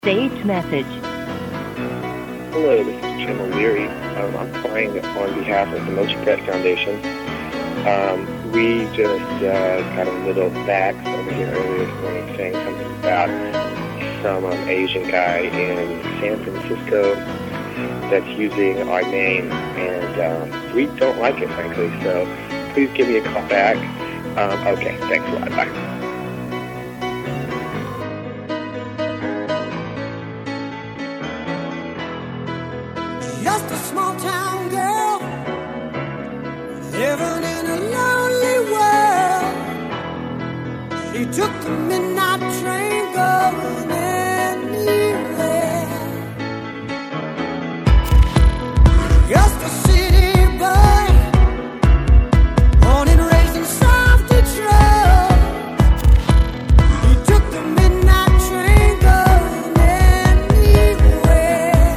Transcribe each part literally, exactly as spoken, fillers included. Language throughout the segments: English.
Saved message. Hello, this is Jim O'Leary. Um, I'm calling on behalf of the Mochi Pet Foundation. Um, we just uh, got a little fax over here earlier this morning saying something about some um, Asian guy in San Francisco that's using our name, and um, we don't like it, frankly, so please give me a call back. Um, okay, thanks a lot. Bye. Just a small town girl living in a lonely world. She took the midnight train going anywhere. Just a city boy, born and raised in South Detroit. He took the midnight train going anywhere.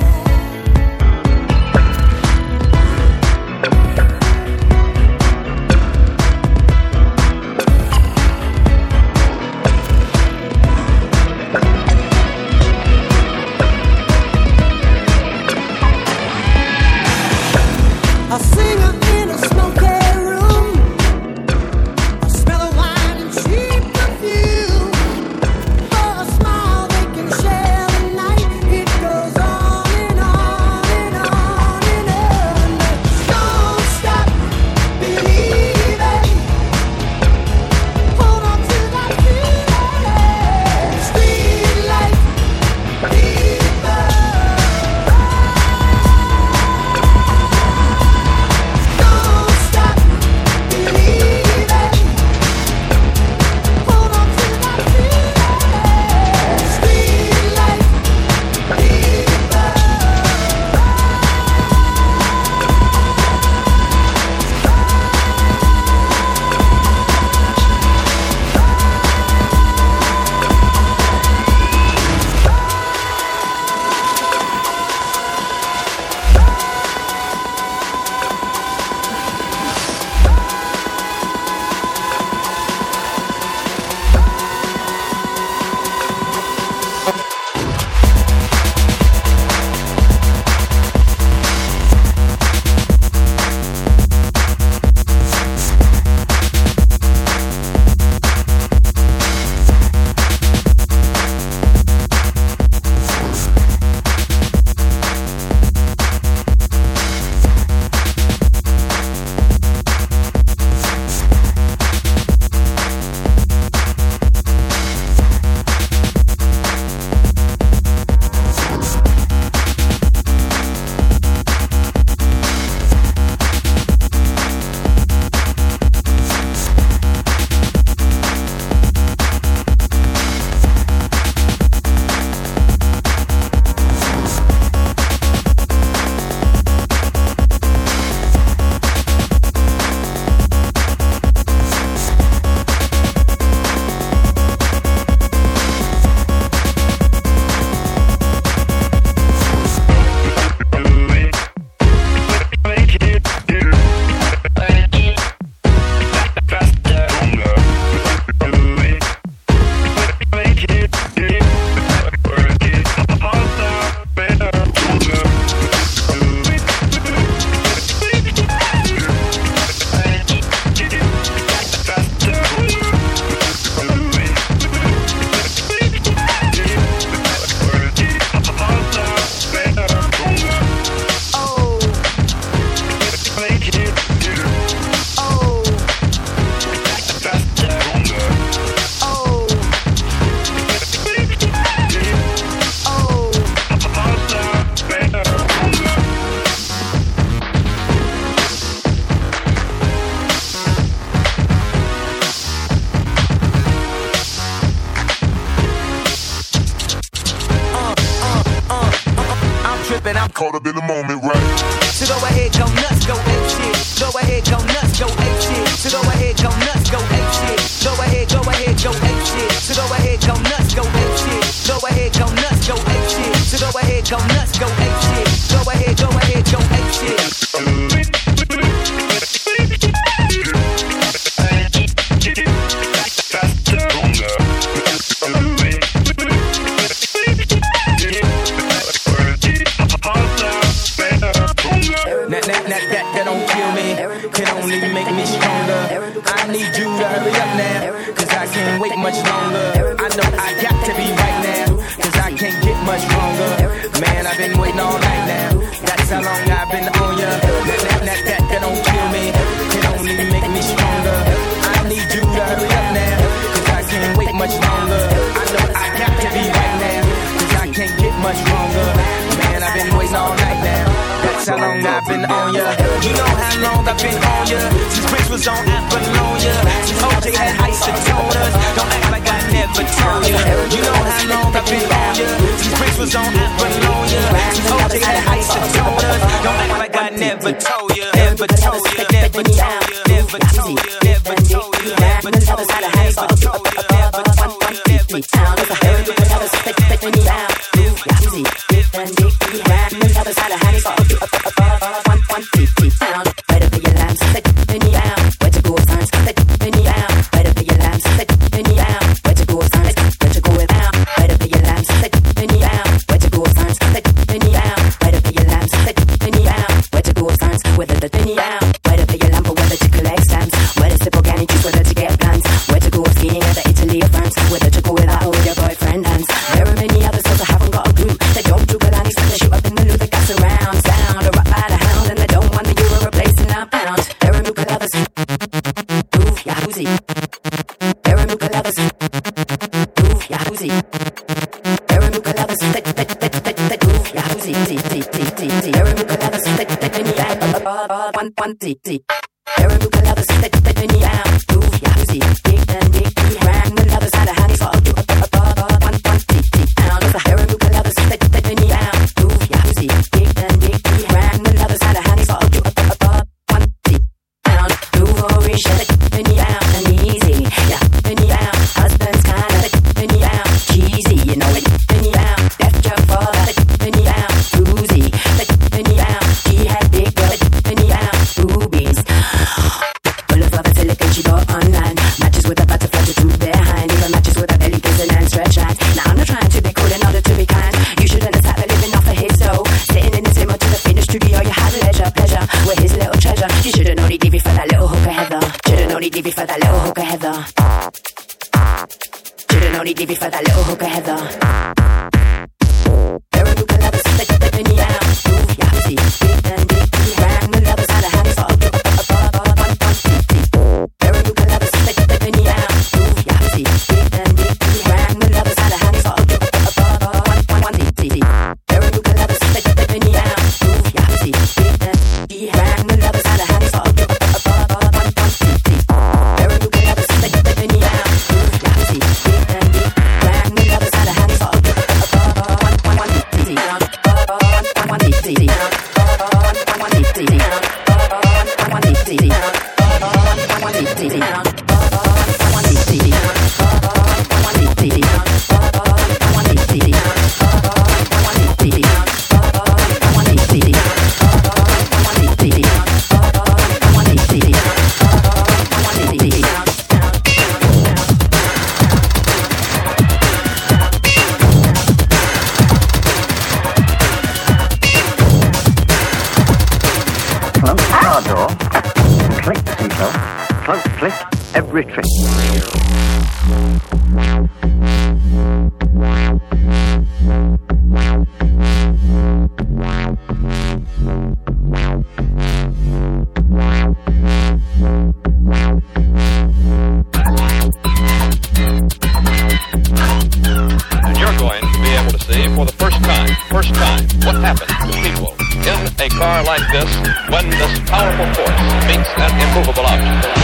A singer in a smoky room, a smell of wine and cheap perfume. For a smile they can share the night. It goes on and on and on and on. Don't stop believing. Hold on to that feeling. Street light, people. Don't stop believing. Hold on to that feeling. Street light, I'm caught up in the moment, right? So go ahead, go nuts, go ape shit. Go ahead, go nuts, go ape shit. So go ahead, go nuts, go ape shit. Go ahead, go ahead, go ape shit. So go ahead, go nuts, go ape shit. Go ahead, go nuts, go ape shit. So go ahead, go nuts, go ape shit. Go ahead, go ahead, go ape shit. can't get much stronger. Man, I've been waiting all night now. That's how long I've been on ya. That, that, that, that, that don't kill me. It only make me stronger. I need you to hurry up now, cause I can't wait much longer. I know I got to be right now, cause I can't get much stronger. Man, I've been waiting all night now. That's how long I've been on ya. You know how long I've been on ya. Since Prince was on Apollonia. Since O J had isotoners. Don't act like I never told ya. You know how long I've been on ya. Since Prince was on Apollonia. Since O J had isotoners. Don't act like I never told ya. Never told ya. Never told ya. Never told ya. Never told ya. Never told ya. Never told ya. Never told ya. Never told ya. Town is a hell of a never stick stick me down. Easy, dip and dig, you ran the other side of Hanny's all one one fifty pound. Right up your lambs, stick in the out. Where to go, sons? Stick in the out. Right up your lambs, stick in the out. Where to go, sons? Where to go without? Right up your lambs, stick in the out. Where to go, sons? Stick in the out. Right up your lambs, stick in the out. Where to go, sons? Whether the in the out. Right up your lamp, whether to collect stamps. Whether to organic juice, whether to get plants. Where to go skiing at the Italy or France. Whether to go without or with your boyfriend hands. There are many others, cause I haven't got a group. They don't do good, and they shoot up in the loop. They gas around, sound, or rock by the hound, and they don't want the euro replacing our pound. There are nuka lovers. Ooh, yahoozy. There are nuka lovers. Ooh, yahoozy. There are nuka lovers. Thick, thick, thick, thick, thick. Ooh, yahoozy. T, T, T, T, T. There are nuka lovers. Thick, thick, in the out. One, one, T, T. There are nuka lovers. Thick, thick, in the out. Ooh, yahoozy. Dig and dig. Ran the lovers out of handy, so I'll do a one, one, T, T. Pound. There are nuka lovers. Thick, thick, in the out. Ooh, yahoozy. Dig and dig. Ran the lovers out of handy, so I'll do a one, T. Pound. Move over, shut it in the out and easy. Yeah, in the out. Husband's kinda thick in the out. Cheesy, you know it. In the out. Left your father thick in the out. Boozy, thick in the out. He had big thick in the out. Boobies. Full of rubber silicone she bought online. Matches with a butterfly to do behind. Even matches with a belly prison and stretch lines. Now I'm not trying to be cool in order to be kind. You should understand that living off of his soul. Sitting in his limo to the fitness studio, you had leisure, pleasure with his little treasure. You should've known he'd leave you for that little hooker Heather. Should've known he'd leave you for that little hooker Heather. Should've known he'd leave you for that little hooker Heather. There are nuka lovers, thick, thick in the out. Ooh, yahoozy, dig and dig. Ran the lovers out of hands, so I'll do one, one, T, T. There are nuka lovers, thick, thick in the out. Ooh, yahoozy, dig and dig. Ran the lovers out of hands, so I'll do one, one, T, T. There are nuka lovers, thick, thick in the out. Ooh, yahoozy, dig and dig. Ran the lovers out of hands, so I'll do one, one, T, T. There are nuka lovers, thick, thick in the out. Ooh, yahoozy, dig and dig. Ran the lovers out of hands, so I'll do one, one, T, T. One, one, T, T. One, one, T, T. One, one, T, T. One, one, T, T. Close the car door, click the seatbelt, close click every trick. And you're going to be able to see for the first time, first time, what happens to people in a car like this when this powerful force meets an immovable object.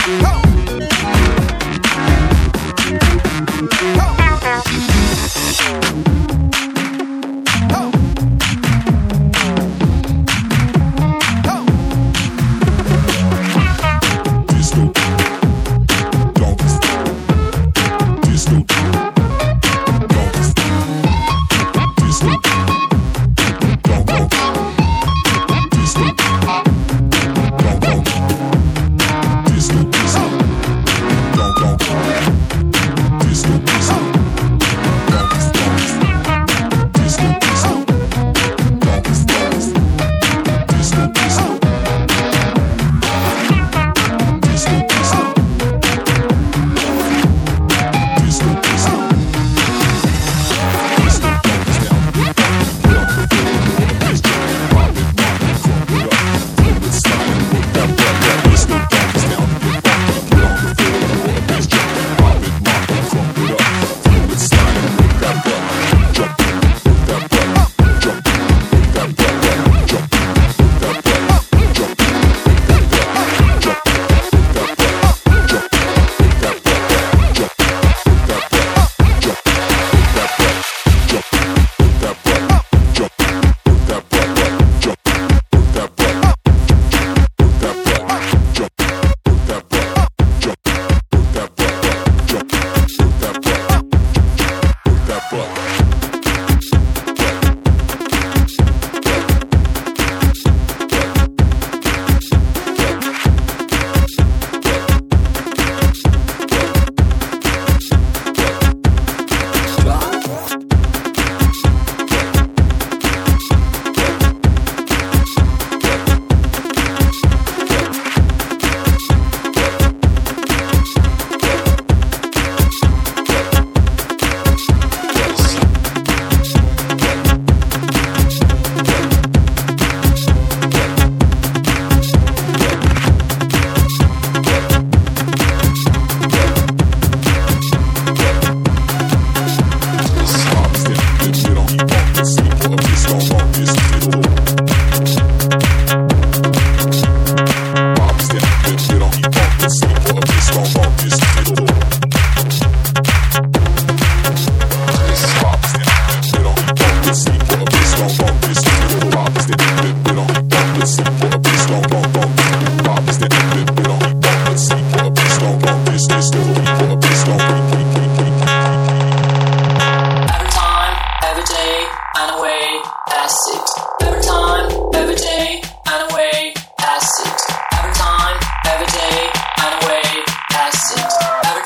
Every time, every day, and away, acid. Every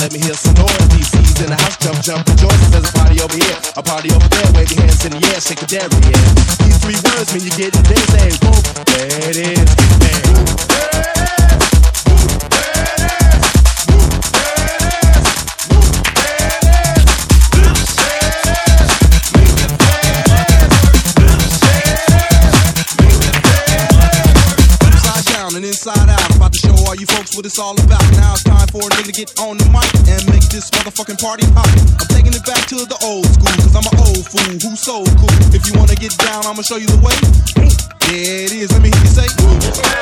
let me hear some noise. D C's in the house, jump, jump, rejoice. There's a party over here, a party over there. Wave your hands in the air, shake the dairy, yeah. These three words mean you get it, then say, whoop, there it is. Hey. And inside out, about to show all you folks what it's all about. Now it's time for a nigga to get on the mic and make this motherfucking party pop. I'm taking it back to the old school, cause I'm an old fool who's so cool. If you wanna get down, I'ma show you the way. There it is, let me hear you say, woo.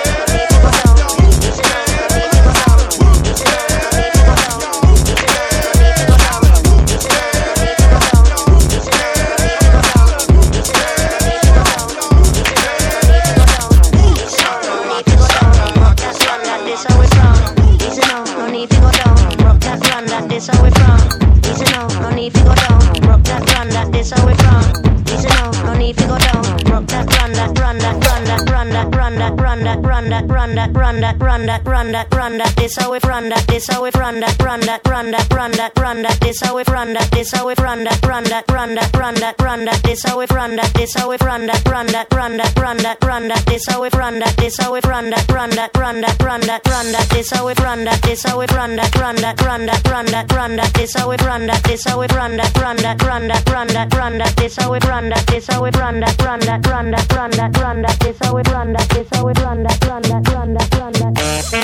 This how we from. Easy now, no need to go down. Rock that, run that. This how we from. Easy now, no need to go down. Rock that, run that, run that, run that, run that, run that, run that, run that, run that, run that, run that, run that, run that. This how we run that. This how we run that, run that, run that, run that, run that. This how we run that. This how we run that, run that, run that, run that, run that. This how we run that. This how we run that, run that, run that, run that, run that. This how we run that. This how we run that, run that, run that, run that, run that. This how we run that. This how we run that, run that, run that, run that, run that. This how we run that. This how we run that, run that, run that, run that, run that. This how we run that. This how we run that, run that, run that, run that, run that. This how we run that. This how we run that, run that, run that, run that.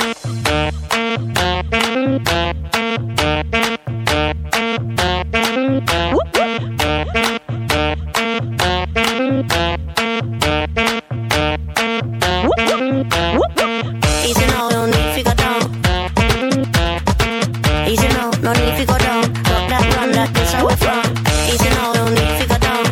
Easy now, no need to go down. Easy now, no need to go down. Rock that, run that, this how we from. Easy now, no need to go down.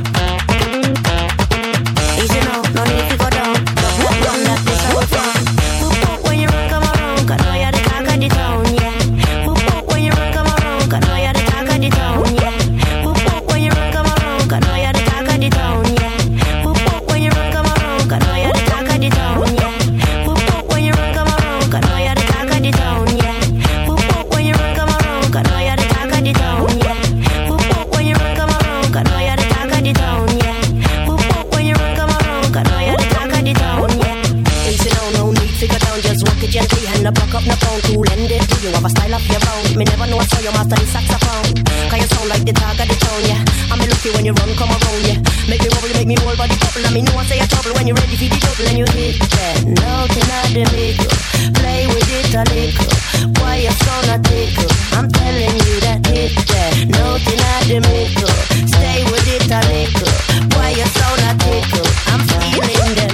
Easy now, no need to go down. Rock that, run that, this how we from. Whoop whoop when you run, come around, 'cause know you're the talk of the town, yeah. Whoop whoop when you run, come around, 'cause know you're the talk of the town, yeah. Whoop whoop when you run, come around, 'cause know you're the talk of the town, yeah. Whoop whoop when you run, come around, 'cause know you're the talk of the town, yeah. Whoop whoop when you run, come around, 'cause know you're the talk of the town, yeah. Whoop whoop when you run, come around, 'cause know you're the talk of the town, yeah. Whoop whoop when you run, come around, 'cause know you're the talk of the town, yeah. Whoop whoop when you run, come around, 'cause know you're the talk of the town, yeah. Easy now, no need to go down, just walk it gently and the block up the phone to lend it to you. Have a style of your own. Me never know I saw you master the saxophone. 'Cause you sound like the talk of the town, yeah. I'm lucky when you run, come around, yeah. Make me wobble, make me whole body bubble. And me know I say a trouble when you're ready for the double and you hit that note in the middle. Play with it a little. Why you sound a tickle? I'm telling you that hit that note in the middle. Stay with it a little. Why you sound a tickle? I'm feeling them.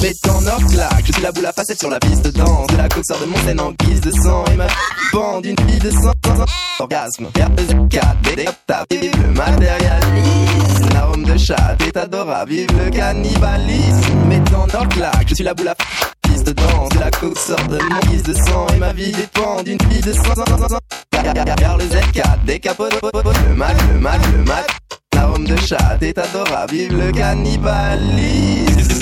Mettant en or claque, je suis la boule à facettes sur la piste de danse. De la coque sort de mon scène en guise de sang. Et ma bande d'une fille de sang. Orgasme, R deux quatre, B D Opta, vive le matérialisme. Un arôme de chat, est adorable, vive le cannibalisme. Mettant en or claque, je suis la boule à piste de danse. De la coque sort de mon guise de sang. Et ma vie dépend d'une fille de sang. Car le Z quatre, décapote, le mal, le mal, le mal. Un arôme de chat, est adorable, vive le cannibalisme.